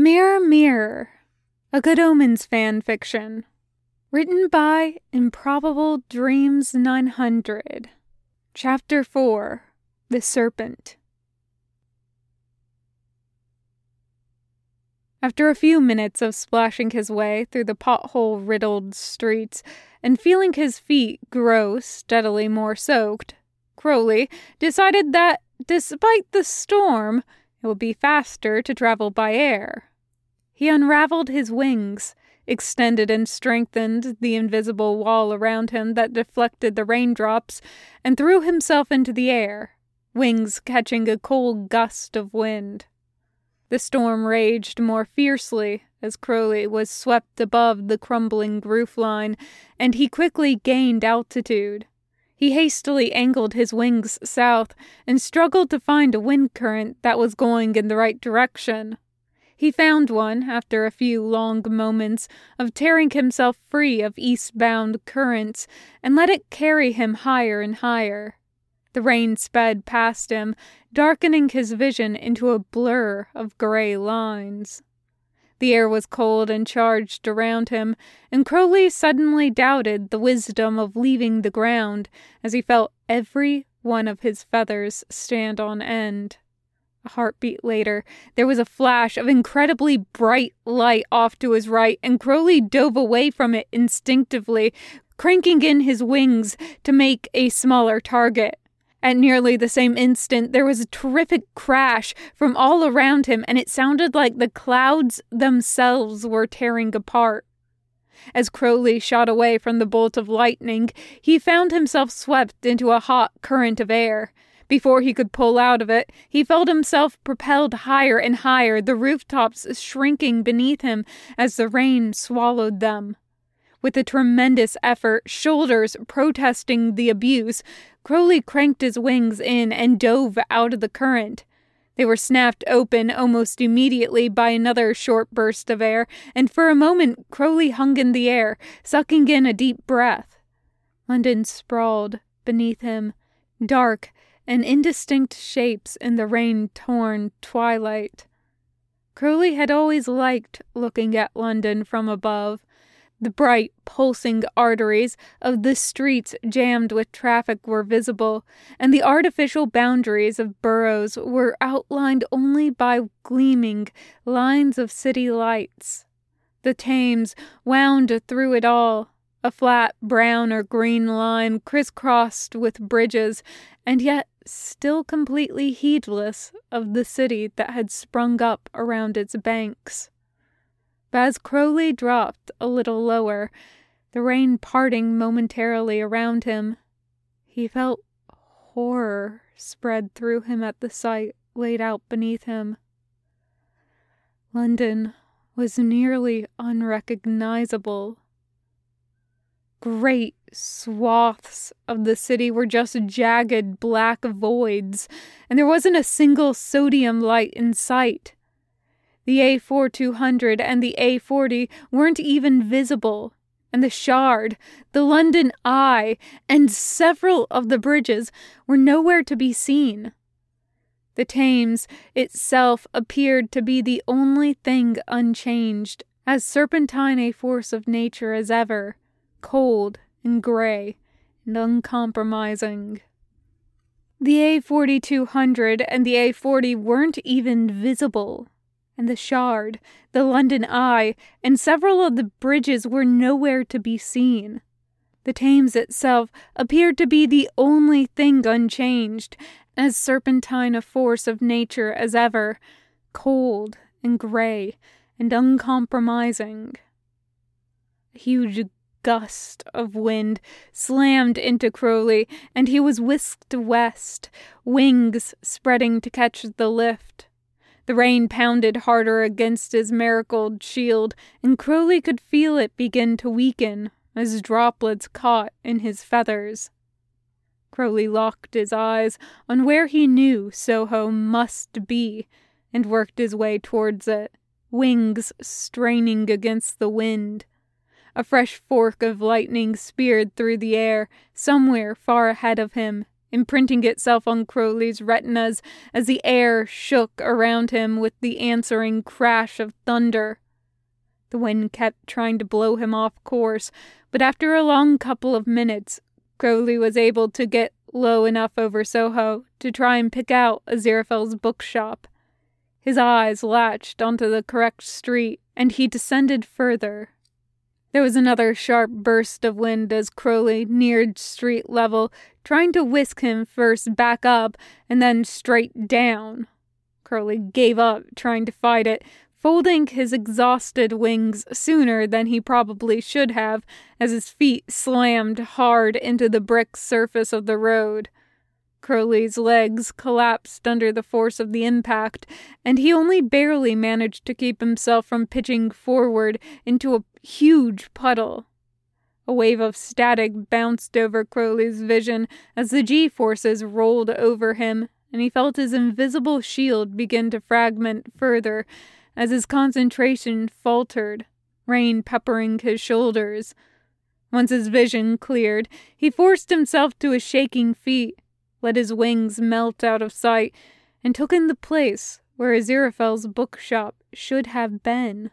Mirror, Mirror, a Good Omens fan fiction. Written by Improbable Dreams 900. Chapter 4, The Serpent. After a few minutes of splashing his way through the pothole-riddled streets and feeling his feet grow steadily more soaked, Crowley decided that, despite the storm, it would be faster to travel by air. He unraveled his wings, extended and strengthened the invisible wall around him that deflected the raindrops, and threw himself into the air, wings catching a cold gust of wind. The storm raged more fiercely as Crowley was swept above the crumbling roofline, and he quickly gained altitude. He hastily angled his wings south and struggled to find a wind current that was going in the right direction. He found one after a few long moments of tearing himself free of eastbound currents and let it carry him higher and higher. The rain sped past him, darkening his vision into a blur of gray lines. The air was cold and charged around him, and Crowley suddenly doubted the wisdom of leaving the ground as he felt every one of his feathers stand on end. A heartbeat later, there was a flash of incredibly bright light off to his right, and Crowley dove away from it instinctively, cranking in his wings to make a smaller target. At nearly the same instant, there was a terrific crash from all around him, and it sounded like the clouds themselves were tearing apart. As Crowley shot away from the bolt of lightning, he found himself swept into a hot current of air. Before he could pull out of it, he felt himself propelled higher and higher, the rooftops shrinking beneath him as the rain swallowed them. With a tremendous effort, shoulders protesting the abuse, Crowley cranked his wings in and dove out of the current. They were snapped open almost immediately by another short burst of air, and for a moment Crowley hung in the air, sucking in a deep breath. London sprawled beneath him, dark and indistinct shapes in the rain-torn twilight. Crowley had always liked looking at London from above. The bright, pulsing arteries of the streets jammed with traffic were visible, and the artificial boundaries of boroughs were outlined only by gleaming lines of city lights. The Thames wound through it all, a flat brown or green line crisscrossed with bridges, and yet still completely heedless of the city that had sprung up around its banks. But as Crowley dropped a little lower, the rain parting momentarily around him, he felt horror spread through him at the sight laid out beneath him. London was nearly unrecognizable. Great swaths of the city were just jagged black voids, and there wasn't a single sodium light in sight. The A4200 and the A40 weren't even visible, and the Shard, the London Eye, and several of the bridges were nowhere to be seen. The Thames itself appeared to be the only thing unchanged, as serpentine a force of nature as ever, cold and gray and uncompromising. The A4200 and the A40 weren't even visible, and the Shard, the London Eye, and several of the bridges were nowhere to be seen. The Thames itself appeared to be the only thing unchanged, as serpentine a force of nature as ever, cold and gray and uncompromising. A huge gust of wind slammed into Crowley, and he was whisked west, wings spreading to catch the lift. The rain pounded harder against his miracled shield, and Crowley could feel it begin to weaken as droplets caught in his feathers. Crowley locked his eyes on where he knew Soho must be, and worked his way towards it, wings straining against the wind. A fresh fork of lightning speared through the air, somewhere far ahead of him, imprinting itself on Crowley's retinas as the air shook around him with the answering crash of thunder. The wind kept trying to blow him off course, but after a long couple of minutes, Crowley was able to get low enough over Soho to try and pick out Aziraphale's bookshop. His eyes latched onto the correct street, and he descended further. There was another sharp burst of wind as Crowley neared street level, trying to whisk him first back up and then straight down. Crowley gave up trying to fight it, folding his exhausted wings sooner than he probably should have, as his feet slammed hard into the brick surface of the road. Crowley's legs collapsed under the force of the impact, and he only barely managed to keep himself from pitching forward into a huge puddle. A wave of static bounced over Crowley's vision as the G-forces rolled over him, and he felt his invisible shield begin to fragment further as his concentration faltered, rain peppering his shoulders. Once his vision cleared, he forced himself to his shaking feet, let his wings melt out of sight, and took in the place where Aziraphale's bookshop should have been.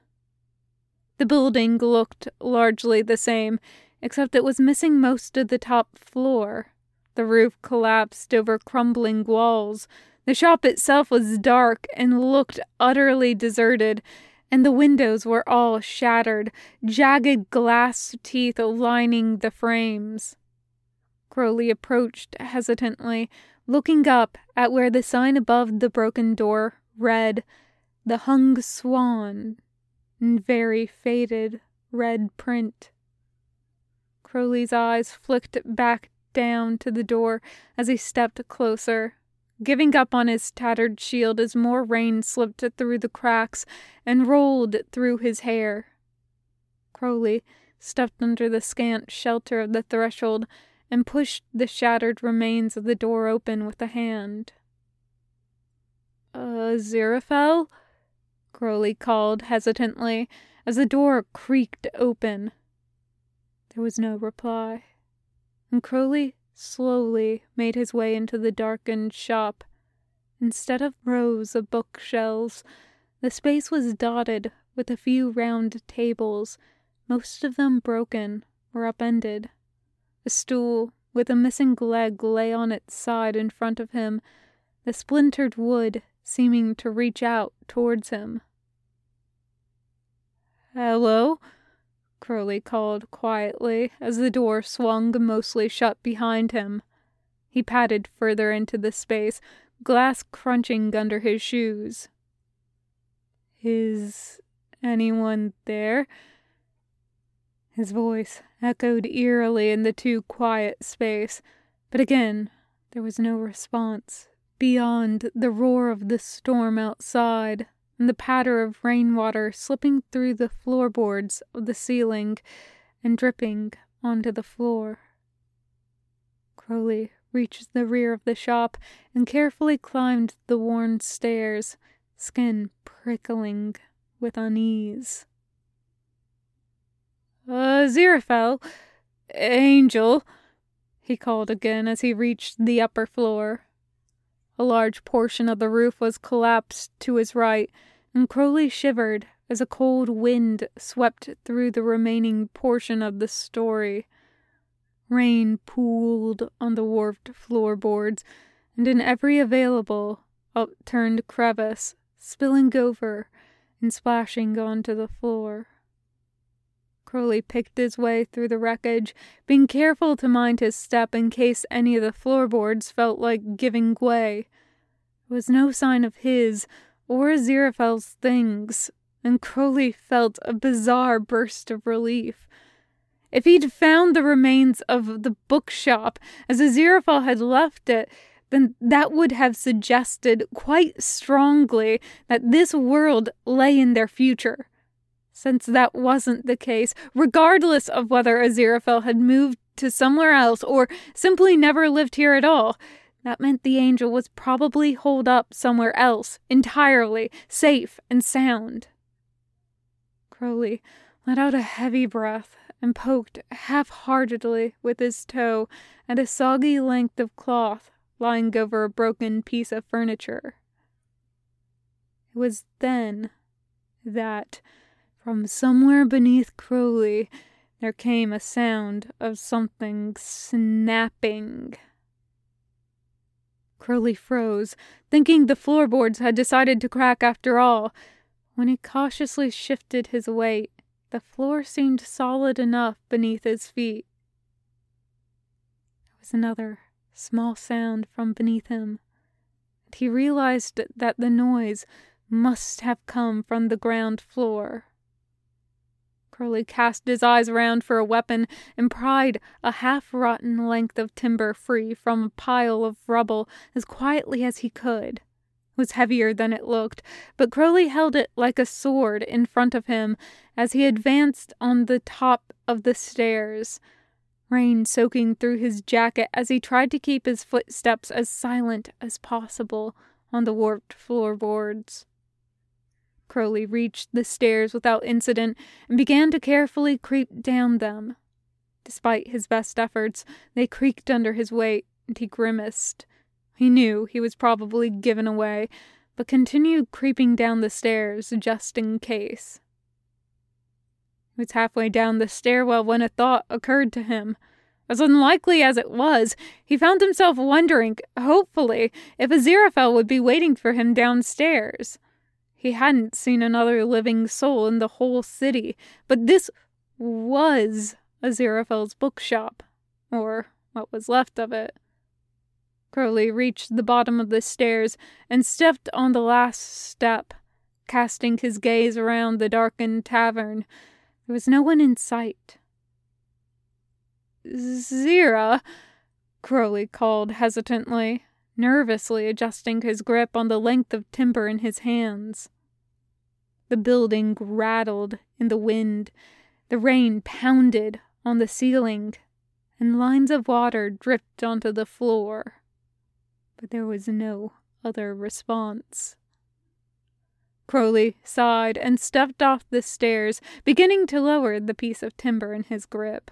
The building looked largely the same, except it was missing most of the top floor. The roof collapsed over crumbling walls. The shop itself was dark and looked utterly deserted, and the windows were all shattered, jagged glass teeth lining the frames. Crowley approached hesitantly, looking up at where the sign above the broken door read, "The Hung Swan," in very faded red print. Crowley's eyes flicked back down to the door as he stepped closer, giving up on his tattered shield as more rain slipped through the cracks and rolled through his hair. Crowley stepped under the scant shelter of the threshold and pushed the shattered remains of the door open with a hand. "Aziraphale?" Crowley called hesitantly as the door creaked open. There was no reply, and Crowley slowly made his way into the darkened shop. Instead of rows of bookshelves, the space was dotted with a few round tables, most of them broken or upended. A stool with a missing leg lay on its side in front of him, the splintered wood seeming to reach out towards him. "Hello?" Crowley called quietly as the door swung mostly shut behind him. He padded further into the space, glass crunching under his shoes. "Is anyone there?" His voice echoed eerily in the too quiet space, but again there was no response beyond the roar of the storm outside and the patter of rainwater slipping through the floorboards of the ceiling and dripping onto the floor. Crowley reached the rear of the shop and carefully climbed the worn stairs, skin prickling with unease. "Aziraphale? Angel?" he called again as he reached the upper floor. A large portion of the roof was collapsed to his right, and Crowley shivered as a cold wind swept through the remaining portion of the story. Rain pooled on the warped floorboards, and in every available upturned crevice, spilling over and splashing onto the floor. Crowley picked his way through the wreckage, being careful to mind his step in case any of the floorboards felt like giving way. There was no sign of his or Aziraphale's things, and Crowley felt a bizarre burst of relief. If he'd found the remains of the bookshop as Aziraphale had left it, then that would have suggested quite strongly that this world lay in their future. Since that wasn't the case, regardless of whether Aziraphale had moved to somewhere else or simply never lived here at all, that meant the angel was probably holed up somewhere else, entirely safe and sound. Crowley let out a heavy breath and poked half-heartedly with his toe at a soggy length of cloth lying over a broken piece of furniture. It was then that, from somewhere beneath Crowley, there came a sound of something snapping. Crowley froze, thinking the floorboards had decided to crack after all. When he cautiously shifted his weight, the floor seemed solid enough beneath his feet. There was another small sound from beneath him, and he realized that the noise must have come from the ground floor. Crowley cast his eyes around for a weapon and pried a half-rotten length of timber free from a pile of rubble as quietly as he could. It was heavier than it looked, but Crowley held it like a sword in front of him as he advanced on the top of the stairs, rain soaking through his jacket as he tried to keep his footsteps as silent as possible on the warped floorboards. Crowley reached the stairs without incident and began to carefully creep down them. Despite his best efforts, they creaked under his weight, and he grimaced. He knew he was probably given away, but continued creeping down the stairs just in case. He was halfway down the stairwell when a thought occurred to him. As unlikely as it was, he found himself wondering, hopefully, if Aziraphale would be waiting for him downstairs. He hadn't seen another living soul in the whole city, but this was Aziraphale's bookshop, or what was left of it. Crowley reached the bottom of the stairs and stepped on the last step, casting his gaze around the darkened tavern. There was no one in sight. "Zira," Crowley called hesitantly, nervously adjusting his grip on the length of timber in his hands. The building rattled in the wind, the rain pounded on the ceiling, and lines of water dripped onto the floor. But there was no other response. Crowley sighed and stepped off the stairs, beginning to lower the piece of timber in his grip.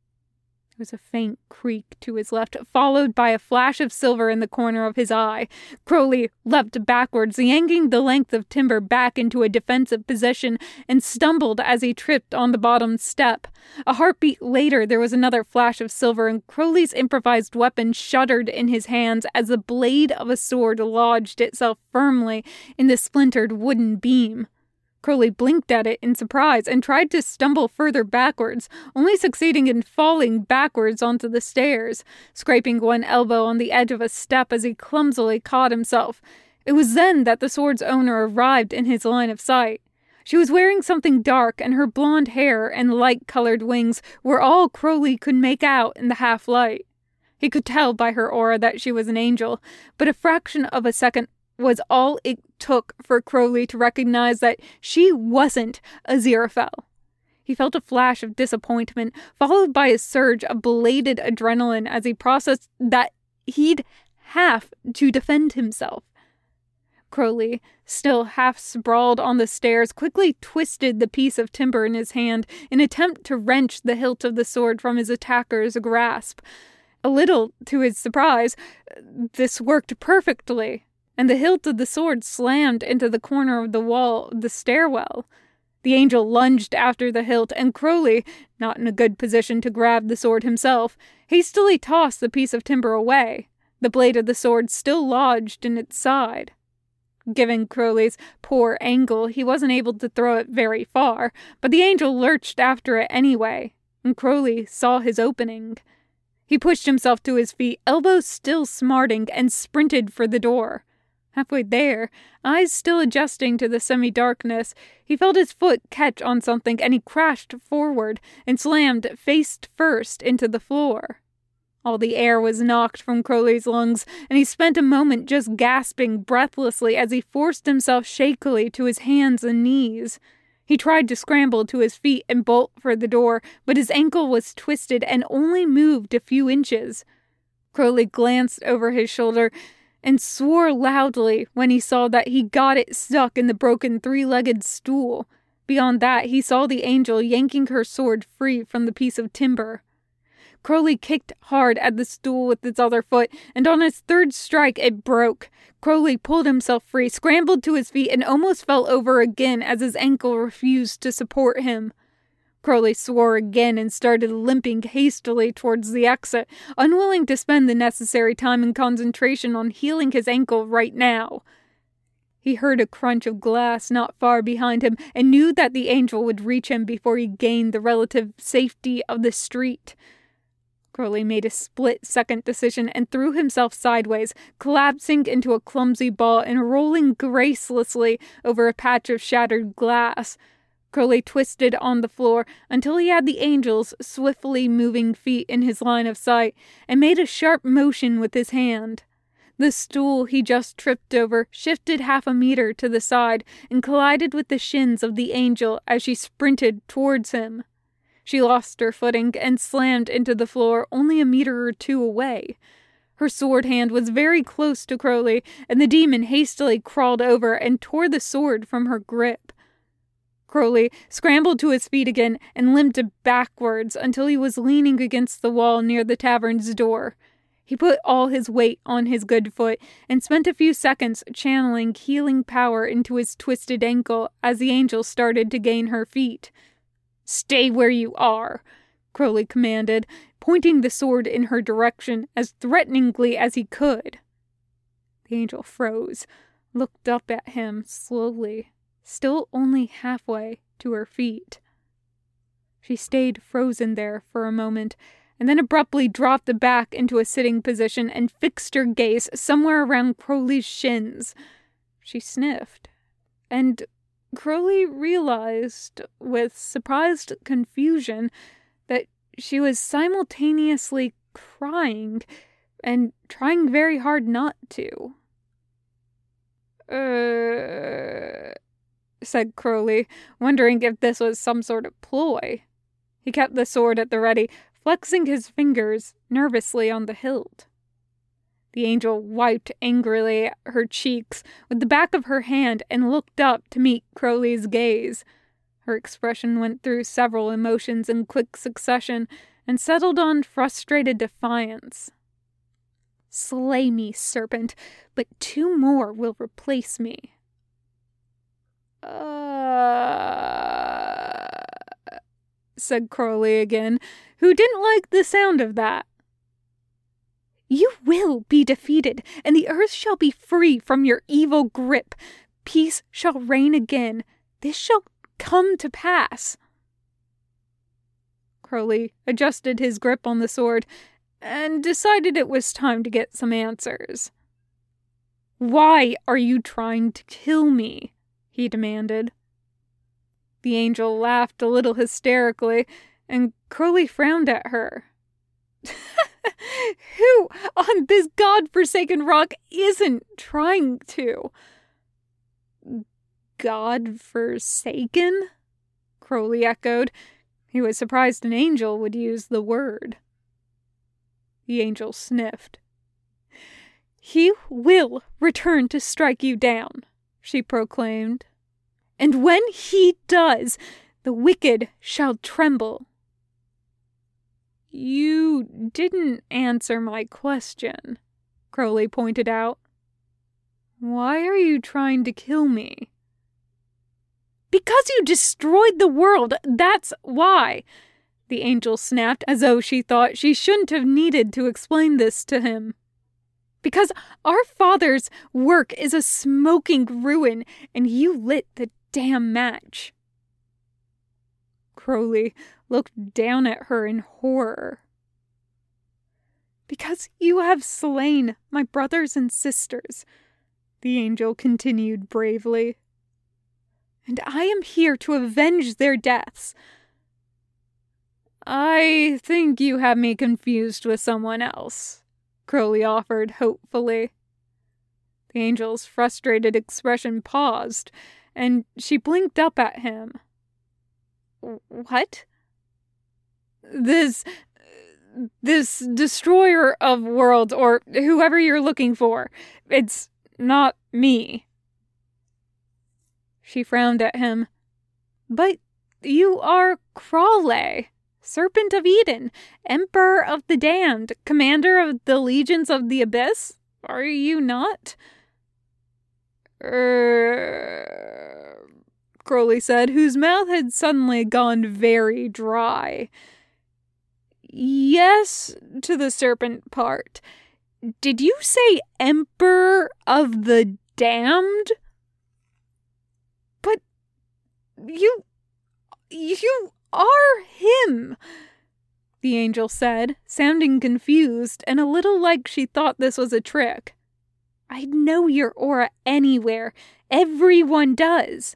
There was a faint creak to his left, followed by a flash of silver in the corner of his eye. Crowley leapt backwards, yanking the length of timber back into a defensive position, and stumbled as he tripped on the bottom step. A heartbeat later, there was another flash of silver, and Crowley's improvised weapon shuddered in his hands as the blade of a sword lodged itself firmly in the splintered wooden beam. Crowley blinked at it in surprise and tried to stumble further backwards, only succeeding in falling backwards onto the stairs, scraping one elbow on the edge of a step as he clumsily caught himself. It was then that the sword's owner arrived in his line of sight. She was wearing something dark, and her blonde hair and light-colored wings were all Crowley could make out in the half-light. He could tell by her aura that she was an angel, but a fraction of a second was all it took for Crowley to recognize that she wasn't Aziraphale. He felt a flash of disappointment, followed by a surge of belated adrenaline as he processed that he'd have to defend himself. Crowley, still half sprawled on the stairs, quickly twisted the piece of timber in his hand in an attempt to wrench the hilt of the sword from his attacker's grasp. A little to his surprise, this worked perfectly, and the hilt of the sword slammed into the corner of the wall of the stairwell. The angel lunged after the hilt, and Crowley, not in a good position to grab the sword himself, hastily tossed the piece of timber away, the blade of the sword still lodged in its side. Given Crowley's poor angle, he wasn't able to throw it very far, but the angel lurched after it anyway, and Crowley saw his opening. He pushed himself to his feet, elbows still smarting, and sprinted for the door. Halfway there, eyes still adjusting to the semi-darkness, he felt his foot catch on something and he crashed forward and slammed face first into the floor. All the air was knocked from Crowley's lungs, and he spent a moment just gasping breathlessly as he forced himself shakily to his hands and knees. He tried to scramble to his feet and bolt for the door, but his ankle was twisted and only moved a few inches. Crowley glanced over his shoulder and swore loudly when he saw that he got it stuck in the broken three-legged stool. Beyond that, he saw the angel yanking her sword free from the piece of timber. Crowley kicked hard at the stool with its other foot, and on his third strike it broke. Crowley pulled himself free, scrambled to his feet, and almost fell over again as his ankle refused to support him. Crowley swore again and started limping hastily towards the exit, unwilling to spend the necessary time and concentration on healing his ankle right now. He heard a crunch of glass not far behind him and knew that the angel would reach him before he gained the relative safety of the street. Crowley made a split-second decision and threw himself sideways, collapsing into a clumsy ball and rolling gracelessly over a patch of shattered glass. Crowley twisted on the floor until he had the angel's swiftly moving feet in his line of sight and made a sharp motion with his hand. The stool he just tripped over shifted 1/2 meter to the side and collided with the shins of the angel as she sprinted towards him. She lost her footing and slammed into the floor only 1 meter or 2 away. Her sword hand was very close to Crowley, and the demon hastily crawled over and tore the sword from her grip. Crowley scrambled to his feet again and limped backwards until he was leaning against the wall near the tavern's door. He put all his weight on his good foot and spent a few seconds channeling healing power into his twisted ankle as the angel started to gain her feet. "Stay where you are," Crowley commanded, pointing the sword in her direction as threateningly as he could. The angel froze, looked up at him slowly, still only halfway to her feet. She stayed frozen there for a moment, and then abruptly dropped back into a sitting position and fixed her gaze somewhere around Crowley's shins. She sniffed, and Crowley realized, with surprised confusion, that she was simultaneously crying and trying very hard not to. Said Crowley, wondering if this was some sort of ploy. He kept the sword at the ready, flexing his fingers nervously on the hilt. The angel wiped angrily at her cheeks with the back of her hand and looked up to meet Crowley's gaze. Her expression went through several emotions in quick succession and settled on frustrated defiance. "Slay me, serpent, but 2 more will replace me." Said Crowley again, who didn't like the sound of that. "You will be defeated, and the earth shall be free from your evil grip. Peace shall reign again. This shall come to pass." Crowley adjusted his grip on the sword and decided it was time to get some answers. "Why are you trying to kill me?" he demanded. The angel laughed a little hysterically, and Crowley frowned at her. Who on this god-forsaken rock isn't trying to? "God-forsaken?" Crowley echoed. He was surprised an angel would use the word. The angel sniffed. "He will return to strike you down," she proclaimed. "And when he does, the wicked shall tremble." "You didn't answer my question," Crowley pointed out. "Why are you trying to kill me?" "Because you destroyed the world, that's why," the angel snapped, as though she thought she shouldn't have needed to explain this to him. "Because our father's work is a smoking ruin, and you lit the damn match." Crowley looked down at her in horror. "Because you have slain my brothers and sisters," the angel continued bravely. "And I am here to avenge their deaths." "I think you have me confused with someone else," Crowley offered hopefully. The angel's frustrated expression paused, and she blinked up at him. "What?" This destroyer of worlds, or whoever you're looking for, it's not me." She frowned at him. But you are Crawley, Serpent of Eden, Emperor of the Damned, Commander of the Legions of the Abyss, are you not? Crowley said, whose mouth had suddenly gone very dry. Yes, to the serpent part. Did you say Emperor of the Damned? But you are him, the angel said, sounding confused and a little like she thought this was a trick. I'd know your aura anywhere. Everyone does.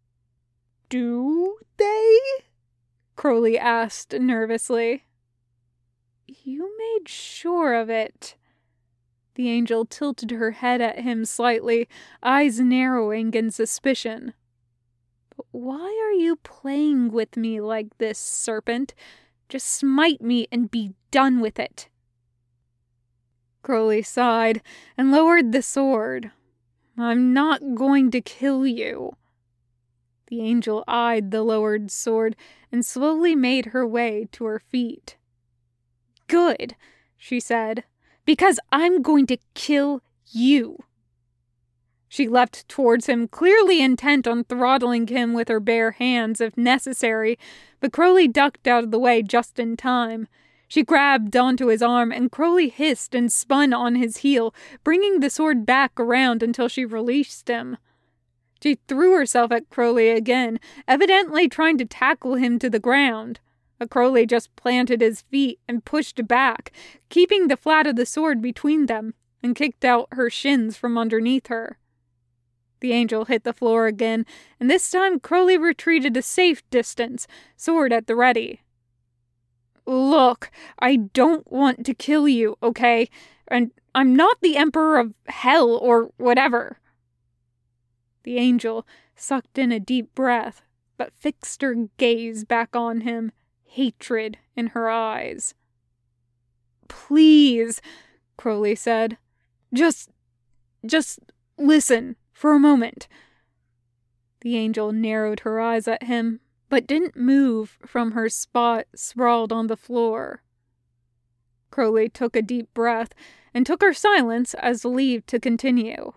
Do they? Crowley asked nervously. You made sure of it. The angel tilted her head at him slightly, eyes narrowing in suspicion. But why are you playing with me like this, serpent? Just smite me and be done with it. Crowley sighed and lowered the sword. I'm not going to kill you. The angel eyed the lowered sword and slowly made her way to her feet. Good, she said, because I'm going to kill you. She leapt towards him, clearly intent on throttling him with her bare hands if necessary, but Crowley ducked out of the way just in time. She grabbed onto his arm, and Crowley hissed and spun on his heel, bringing the sword back around until she released him. She threw herself at Crowley again, evidently trying to tackle him to the ground. But Crowley just planted his feet and pushed back, keeping the flat of the sword between them, and kicked out her shins from underneath her. The angel hit the floor again, and this time Crowley retreated a safe distance, sword at the ready. Look, I don't want to kill you, okay? And I'm not the Emperor of Hell or whatever. The angel sucked in a deep breath, but fixed her gaze back on him, hatred in her eyes. Please, Crowley said. Just listen for a moment. The angel narrowed her eyes at him, but didn't move from her spot sprawled on the floor. Crowley took a deep breath and took her silence as leave to continue.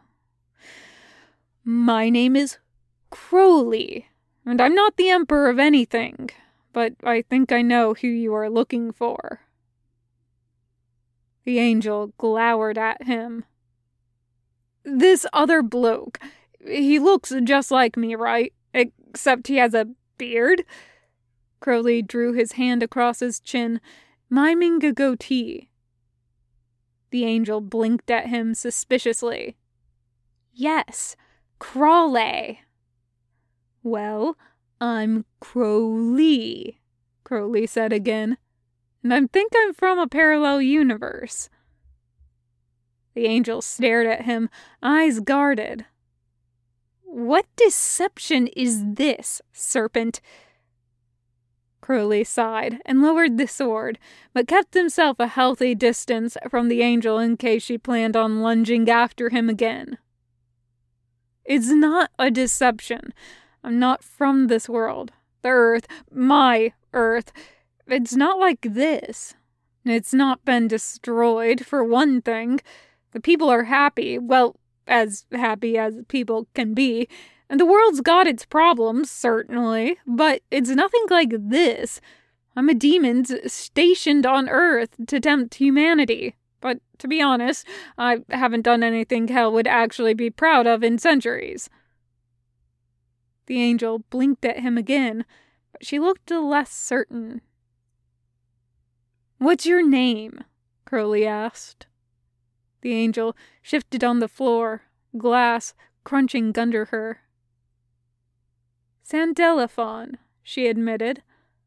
My name is Crowley, and I'm not the Emperor of anything, but I think I know who you are looking for. The angel glowered at him. This other bloke, he looks just like me, right? Except he has a beard? Crowley drew his hand across his chin, miming a goatee. The angel blinked at him suspiciously. Yes, Crawley. Well, I'm Crowley, Crowley said again, and I think I'm from a parallel universe. The angel stared at him, eyes guarded. What deception is this, serpent? Crowley sighed and lowered the sword, but kept himself a healthy distance from the angel in case she planned on lunging after him again. It's not a deception. I'm not from this world. The Earth, my Earth, it's not like this. It's not been destroyed, for one thing. The people are happy, well, as happy as people can be, and the world's got its problems, certainly, but it's nothing like this. I'm a demon stationed on Earth to tempt humanity. But, to be honest, I haven't done anything hell would actually be proud of in centuries. The angel blinked at him again, but she looked less certain. What's your name? Crowley asked. The angel shifted on the floor, glass crunching under her. Sandelaphon, she admitted.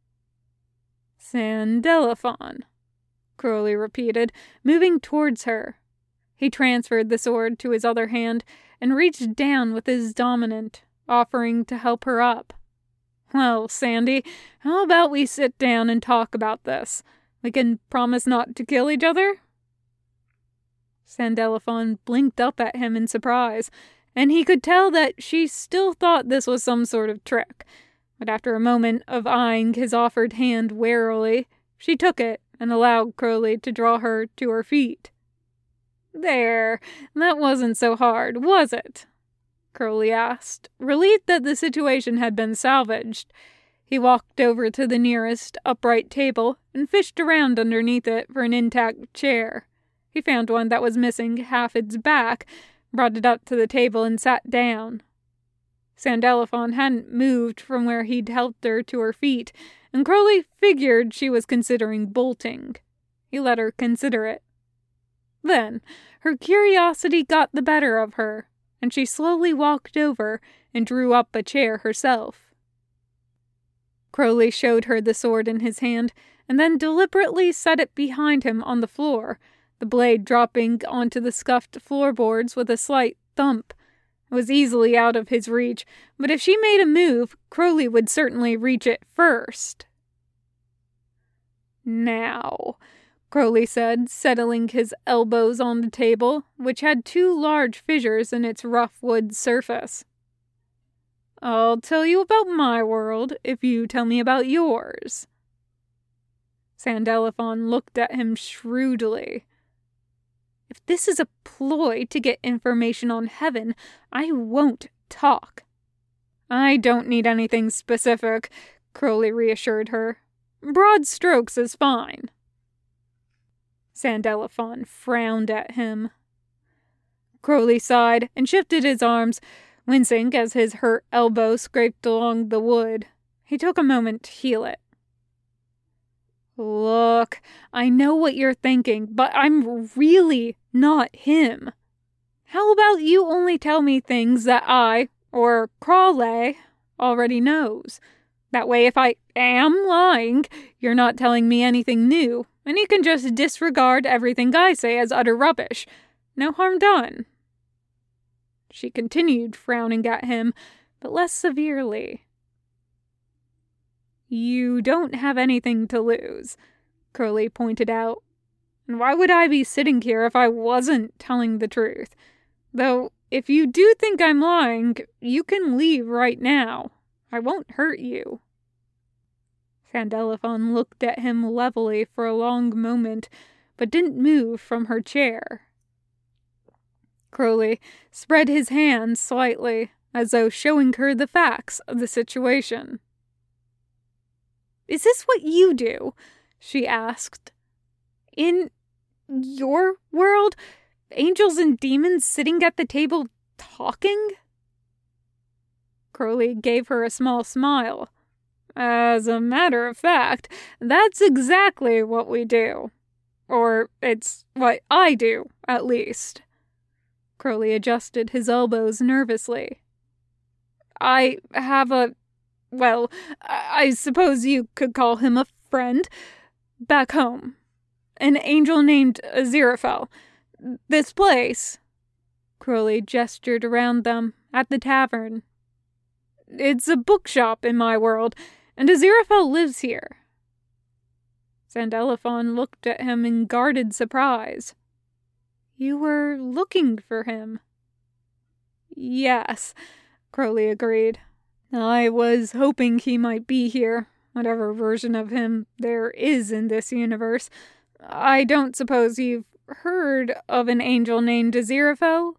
Sandelaphon, Crowley repeated, moving towards her. He transferred the sword to his other hand and reached down with his dominant, offering to help her up. Well, Sandy, how about we sit down and talk about this? We can promise not to kill each other? Sandelaphon blinked up at him in surprise, and he could tell that she still thought this was some sort of trick. but after a moment of eyeing his offered hand warily, she took it and allowed Crowley to draw her to her feet. "There, that wasn't so hard, was it?" Crowley asked, relieved that the situation had been salvaged. He walked over to the nearest upright table and fished around underneath it for an intact chair. He found one that was missing half its back, brought it up to the table and sat down. Sandalphon hadn't moved from where he'd helped her to her feet, and Crowley figured she was considering bolting. He let her consider it. Then her curiosity got the better of her, and she slowly walked over and drew up a chair herself. Crowley showed her the sword in his hand, and then deliberately set it behind him on the floor, the blade dropping onto the scuffed floorboards with a slight thump. It was easily out of his reach, but if she made a move, Crowley would certainly reach it first. "Now," Crowley said, settling his elbows on the table, which had 2 large fissures in its rough wood surface. "I'll tell you about my world if you tell me about yours." Sandalphon looked at him shrewdly. "If this is a ploy to get information on heaven, I won't talk." "I don't need anything specific," Crowley reassured her. "Broad strokes is fine." Sandalphon frowned at him. Crowley sighed and shifted his arms, wincing as his hurt elbow scraped along the wood. He took a moment to heal it. "Look, I know what you're thinking, but I'm really not him. How about you only tell me things that I, or Crowley, already knows? That way, if I am lying, you're not telling me anything new, and you can just disregard everything I say as utter rubbish. No harm done." She continued frowning at him, but less severely. "You don't have anything to lose," Crowley pointed out. "And why would I be sitting here if I wasn't telling the truth? Though, if you do think I'm lying, you can leave right now. I won't hurt you." Sandalphon looked at him levelly for a long moment, but didn't move from her chair. Crowley spread his hands slightly, as though showing her the facts of the situation. "Is this what you do?" she asked. "In your world, angels and demons sitting at the table talking?" Crowley gave her a small smile. "As a matter of fact, that's exactly what we do. Or it's what I do, at least." Crowley adjusted his elbows nervously. "I have well, I suppose you could call him a friend, back home. An angel named Aziraphale. This place," Crowley gestured around them, at the tavern. "It's a bookshop in my world, and Aziraphale lives here." Sandalphon looked at him in guarded surprise. "You were looking for him?" "Yes," Crowley agreed. "I was hoping he might be here, whatever version of him there is in this universe. I don't suppose you've heard of an angel named Aziraphale?"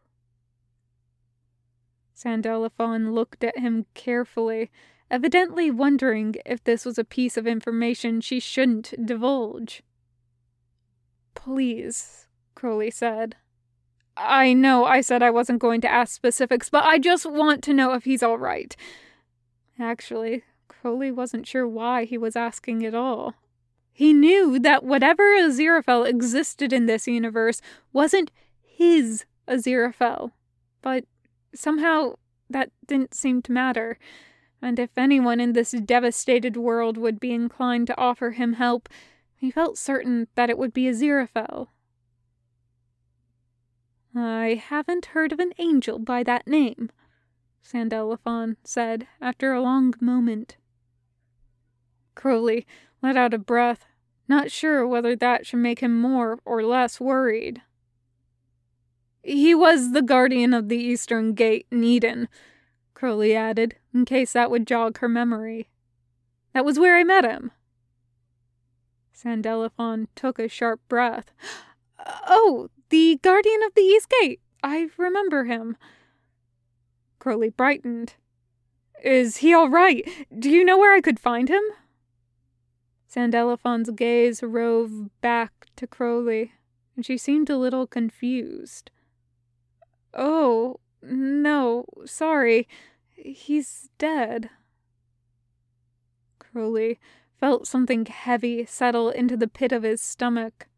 Sandalphon looked at him carefully, evidently wondering if this was a piece of information she shouldn't divulge. "Please," Crowley said. "I know I said I wasn't going to ask specifics, but I just want to know if he's all right." Actually, Crowley wasn't sure why he was asking at all. He knew that whatever Aziraphale existed in this universe wasn't his Aziraphale, but somehow that didn't seem to matter, and if anyone in this devastated world would be inclined to offer him help, he felt certain that it would be Aziraphale. "I haven't heard of an angel by that name," Sandalphon said after a long moment. Crowley let out a breath, not sure whether that should make him more or less worried. "He was the guardian of the Eastern Gate in Eden," Crowley added, in case that would jog her memory. That was where I met him. Sandalphon took a sharp breath. Oh, the Guardian of the East Gate. I remember him. Crowley brightened. Is he all right? Do you know where I could find him? Sandalphon's gaze roved back to Crowley, and she seemed a little confused. Oh, no, sorry. He's dead. Crowley felt something heavy settle into the pit of his stomach.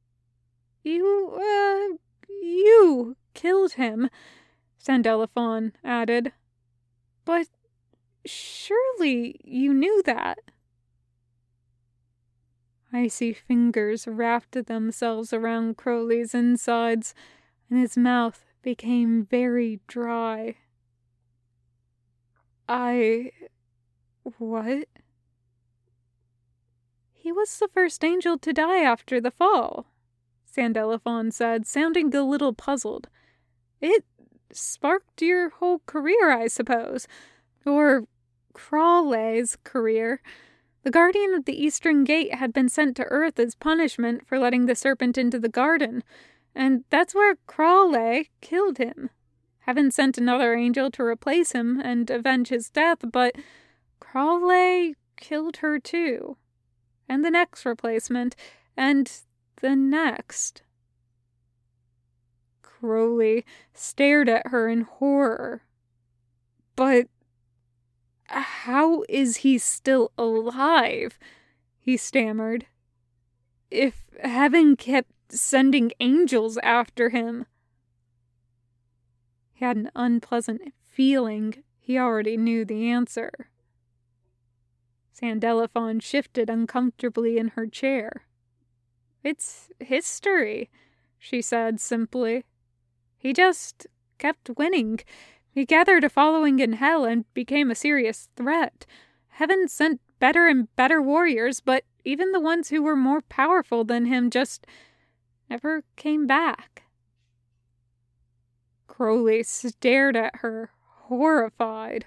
You killed him, Sandalphon added. But surely you knew that. Icy fingers wrapped themselves around Crowley's insides, and his mouth became very dry. What? He was the first angel to die after the fall, Sandalphon said, sounding a little puzzled. It sparked your whole career, I suppose. Or Crawley's career. The Guardian of the Eastern Gate had been sent to Earth as punishment for letting the serpent into the garden, and that's where Crawley killed him. Heaven sent another angel to replace him and avenge his death, but Crawley killed her too. And the next replacement, and the next. Crowley stared at her in horror. But how is he still alive? He stammered. If heaven kept sending angels after him. He had an unpleasant feeling he already knew the answer. Sandalphon shifted uncomfortably in her chair. It's history, she said simply. He just kept winning. He gathered a following in hell and became a serious threat. Heaven sent better and better warriors, but even the ones who were more powerful than him just never came back. Crowley stared at her, horrified.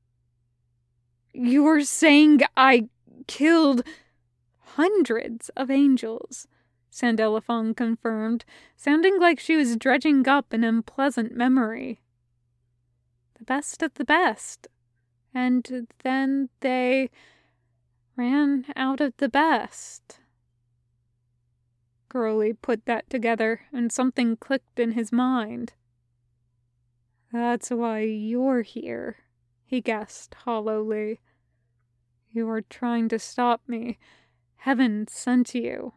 You're saying I killed hundreds of angels, Sandalphon confirmed, sounding like she was dredging up an unpleasant memory. The best of the best. And then they ran out of the best. Crowley put that together, and something clicked in his mind. That's why you're here, he guessed hollowly. You are trying to stop me. Heaven sent you.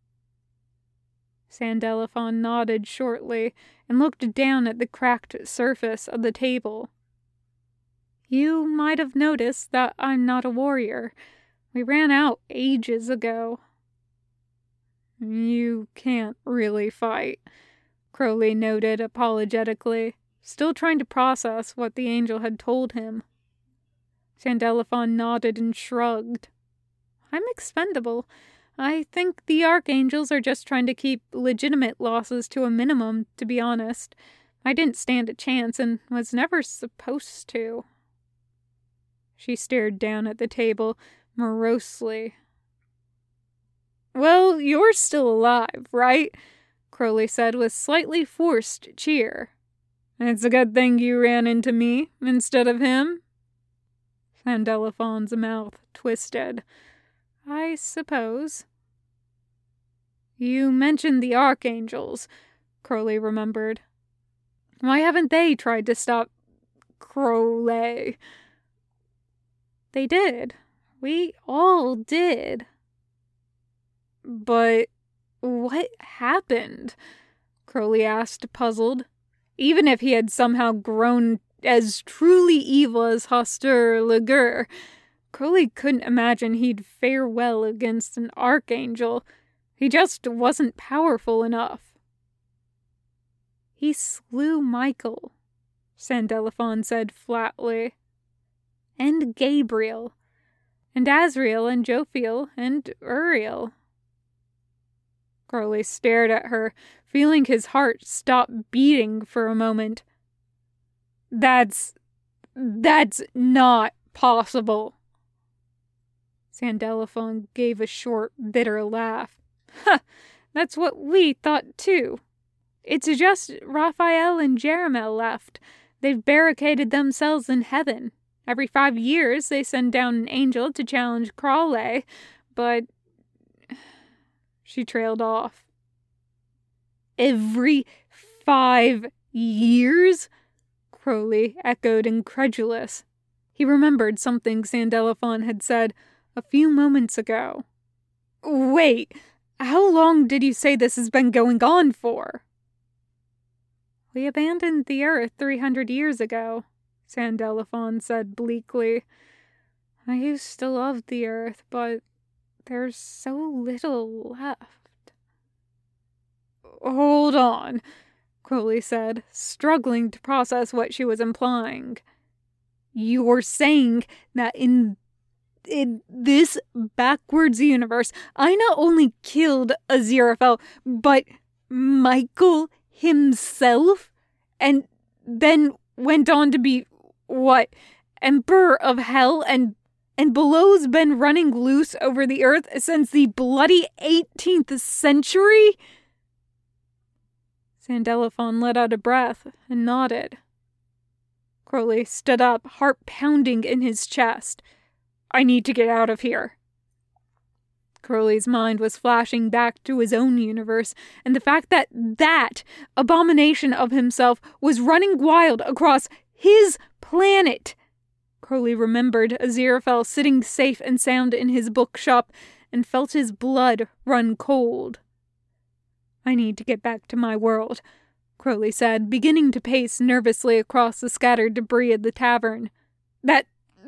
Sandalphon nodded shortly and looked down at the cracked surface of the table. You might have noticed that I'm not a warrior. We ran out ages ago. You can't really fight, Crowley noted apologetically, still trying to process what the angel had told him. Sandalphon nodded and shrugged. I'm expendable. I think the archangels are just trying to keep legitimate losses to a minimum, to be honest. I didn't stand a chance and was never supposed to. She stared down at the table morosely. Well, you're still alive, right? Crowley said with slightly forced cheer. It's a good thing you ran into me instead of him. Sandalphon's mouth twisted. I suppose. You mentioned the archangels, Crowley remembered. Why haven't they tried to stop Crowley? They did. We all did. But what happened? Crowley asked, puzzled. Even if he had somehow grown as truly evil as Hastur Lagur, Crowley couldn't imagine he'd fare well against an archangel. He just wasn't powerful enough. He slew Michael, Sandalphon said flatly. And Gabriel. And Azrael and Jophiel and Uriel. Crowley stared at her, feeling his heart stop beating for a moment. That's That's not possible. Sandalphon gave a short, bitter laugh. Ha! That's what we thought too. It's just Raphael and Jeremel left. They've barricaded themselves in heaven. Every 5 years they send down an angel to challenge Crawley, but... She trailed off. Every 5 years? Crowley echoed, incredulous. He remembered something Sandalphon had said a few moments ago. Wait, how long did you say this has been going on for? We abandoned the Earth 300 years ago, Sandalphon said bleakly. I used to love the Earth, but there's so little left. Hold on, Crowley said, struggling to process what she was implying. You're saying that in this backwards universe, I not only killed Aziraphale, but Michael himself, and then went on to be, what, Emperor of Hell, and Below's been running loose over the earth since the bloody 18th century? Sandalphon let out a breath and nodded. Crowley stood up, heart pounding in his chest. I need to get out of here. Crowley's mind was flashing back to his own universe, and the fact that that abomination of himself was running wild across his planet. Crowley remembered Aziraphale sitting safe and sound in his bookshop and felt his blood run cold. I need to get back to my world, Crowley said, beginning to pace nervously across the scattered debris of the tavern. That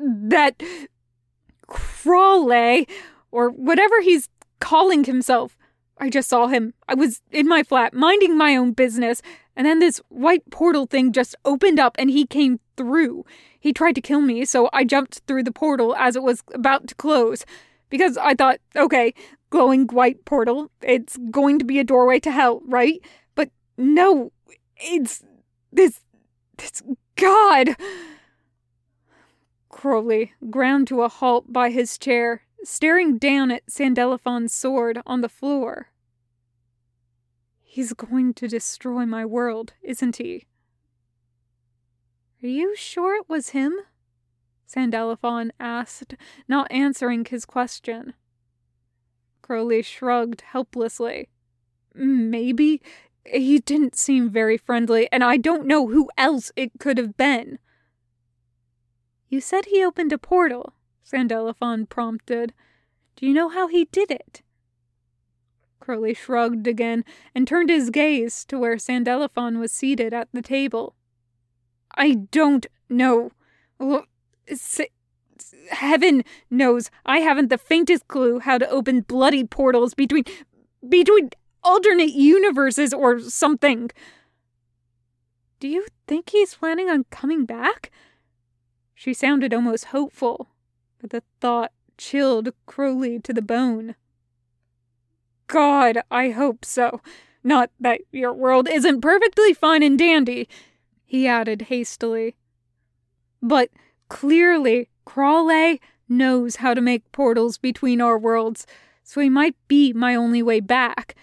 Crawley, or whatever he's calling himself. I just saw him. I was in my flat, minding my own business, and then this white portal thing just opened up and he came through. He tried to kill me, so I jumped through the portal as it was about to close. Because I thought, okay, glowing white portal, it's going to be a doorway to hell, right? But no, it's this God. Crowley ground to a halt by his chair, staring down at Sandalphon's sword on the floor. He's going to destroy my world, isn't he? Are you sure it was him? Sandalphon asked, not answering his question. Crowley shrugged helplessly. Maybe. He didn't seem very friendly, and I don't know who else it could have been. You said he opened a portal, Sandalphon prompted. Do you know how he did it? Crowley shrugged again and turned his gaze to where Sandalphon was seated at the table. I don't know. Heaven knows I haven't the faintest clue how to open bloody portals between alternate universes or something. Do you think he's planning on coming back? She sounded almost hopeful, but the thought chilled Crowley to the bone. God, I hope so. Not that your world isn't perfectly fine and dandy, he added hastily. But clearly, Crawley knows how to make portals between our worlds, so he might be my only way back.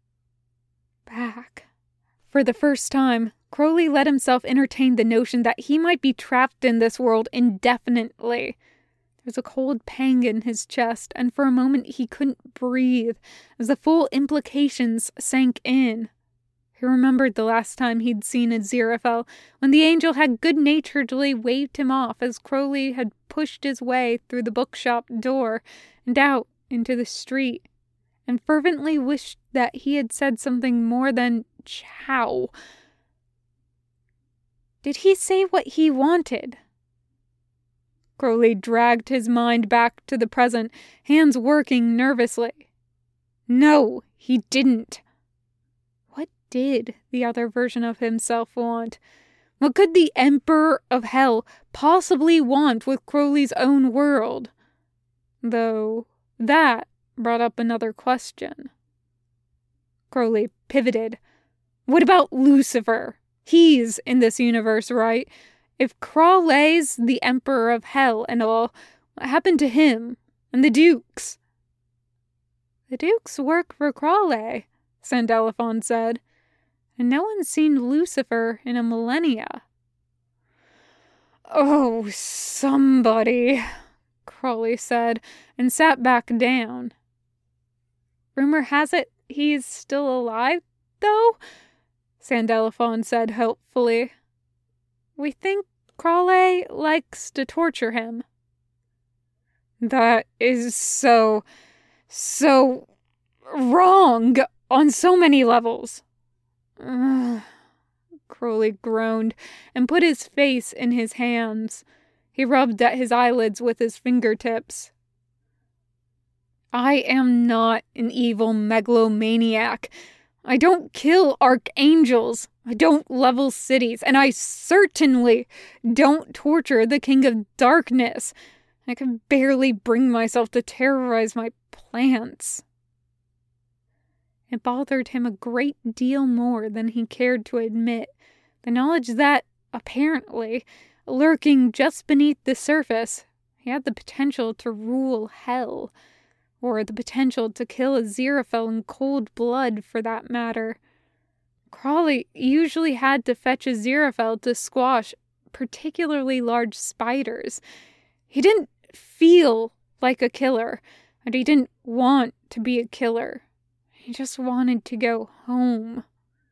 For the first time, Crowley let himself entertain the notion that he might be trapped in this world indefinitely. There was a cold pang in his chest, and for a moment he couldn't breathe as the full implications sank in. He remembered the last time he'd seen Aziraphale, when the angel had good-naturedly waved him off as Crowley had pushed his way through the bookshop door and out into the street, and fervently wished that he had said something more than ciao. Did he say what he wanted? Crowley dragged his mind back to the present, hands working nervously. No, he didn't. What did the other version of himself want? What could the Emperor of Hell possibly want with Crowley's own world? Though that brought up another question. Crowley pivoted. What about Lucifer? He's in this universe, right? If Crawley's the Emperor of Hell and all, what happened to him and the Dukes? The Dukes work for Crawley, Sandalphon said, and no one's seen Lucifer in a millennia. Oh, somebody, Crawley said, and sat back down. Rumor has it he's still alive, though, Sandalphon said hopefully. We think Crawley likes to torture him. That is so wrong on so many levels. Crowley groaned and put his face in his hands. He rubbed at his eyelids with his fingertips. I am not an evil megalomaniac. I don't kill archangels. I don't level cities. And I certainly don't torture the King of Darkness. I can barely bring myself to terrorize my plants. It bothered him a great deal more than he cared to admit, the knowledge that, apparently, lurking just beneath the surface, he had the potential to rule hell, or the potential to kill Aziraphale in cold blood, for that matter. Crawley usually had to fetch Aziraphale to squash particularly large spiders. He didn't feel like a killer, and he didn't want to be a killer. He just wanted to go home.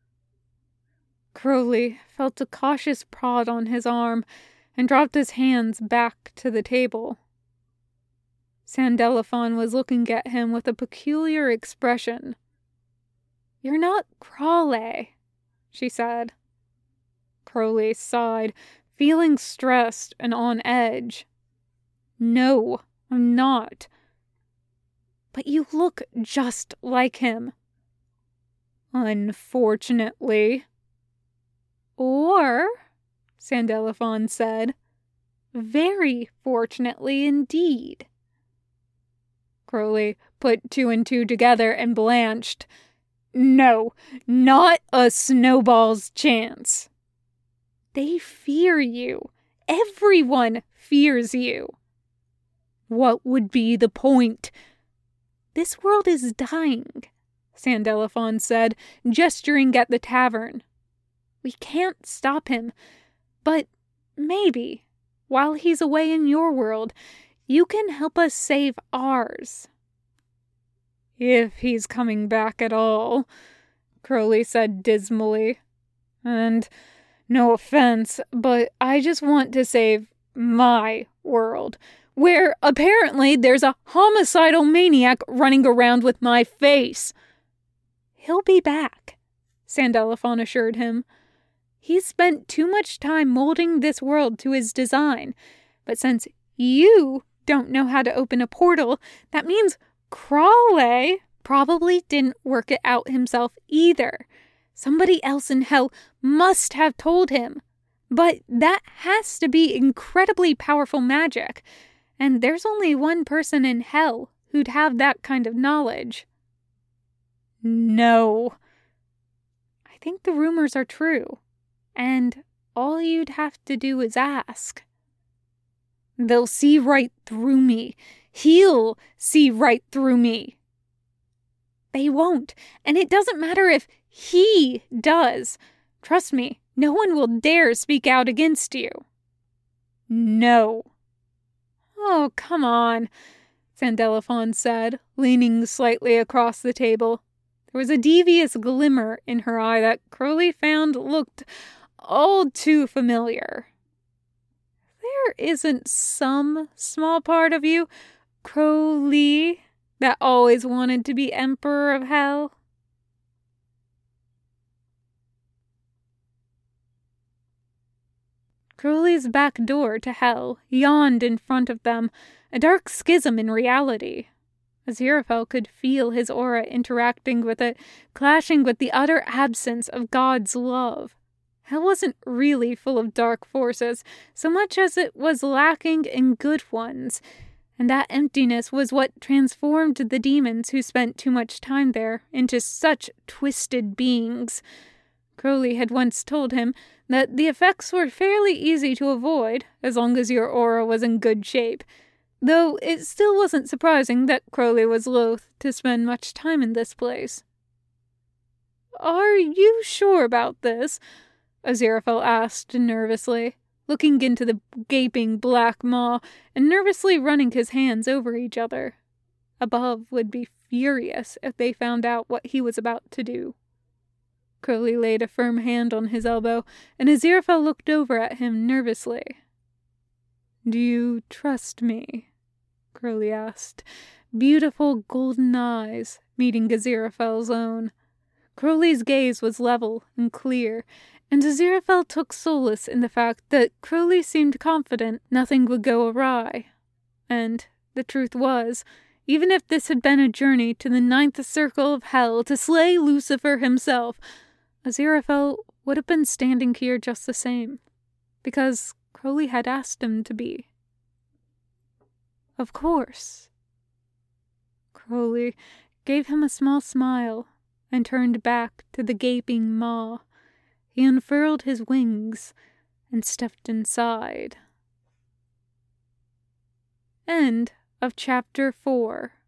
Crowley felt a cautious prod on his arm and dropped his hands back to the table. Sandalphon was looking at him with a peculiar expression. You're not Crawley, she said. Crowley sighed, feeling stressed and on edge. No, I'm not. But you look just like him. Unfortunately. Or, Sandalphon said, very fortunately indeed. Crowley put two and two together and blanched. No, not a snowball's chance. They fear you. Everyone fears you. What would be the point? This world is dying, Sandalphon said, gesturing at the tavern. We can't stop him, but maybe, while he's away in your world, you can help us save ours. If he's coming back at all, Crowley said dismally. And no offense, but I just want to save my world, where apparently there's a homicidal maniac running around with my face. He'll be back, Sandalphon assured him. He's spent too much time molding this world to his design, but since you don't know how to open a portal, that means Crawley probably didn't work it out himself either. Somebody else in hell must have told him. But that has to be incredibly powerful magic, and there's only one person in hell who'd have that kind of knowledge. No. I think the rumors are true, and all you'd have to do is ask. They'll see right through me. He'll see right through me. They won't, and it doesn't matter if he does. Trust me, no one will dare speak out against you. No. Oh, come on, Sandalphon said, leaning slightly across the table. There was a devious glimmer in her eye that Crowley found looked all too familiar. There isn't some small part of you, Crowley, that always wanted to be Emperor of Hell? Crowley's back door to hell yawned in front of them, a dark schism in reality. Aziraphale could feel his aura interacting with it, clashing with the utter absence of God's love. Hell wasn't really full of dark forces, so much as it was lacking in good ones, and that emptiness was what transformed the demons who spent too much time there into such twisted beings. Crowley had once told him that the effects were fairly easy to avoid as long as your aura was in good shape, though it still wasn't surprising that Crowley was loath to spend much time in this place. "Are you sure about this?" Aziraphale asked nervously, looking into the gaping black maw and nervously running his hands over each other. Above would be furious if they found out what he was about to do. Crowley laid a firm hand on his elbow, and Aziraphale looked over at him nervously. "Do you trust me?" Crowley asked, beautiful golden eyes meeting Aziraphale's own. Crowley's gaze was level and clear, and Aziraphale took solace in the fact that Crowley seemed confident nothing would go awry. And the truth was, even if this had been a journey to the 9th circle of hell to slay Lucifer himself, Aziraphale would have been standing here just the same, because Crowley had asked him to be. "Of course." Crowley gave him a small smile and turned back to the gaping maw. He unfurled his wings and stepped inside. End of chapter 4.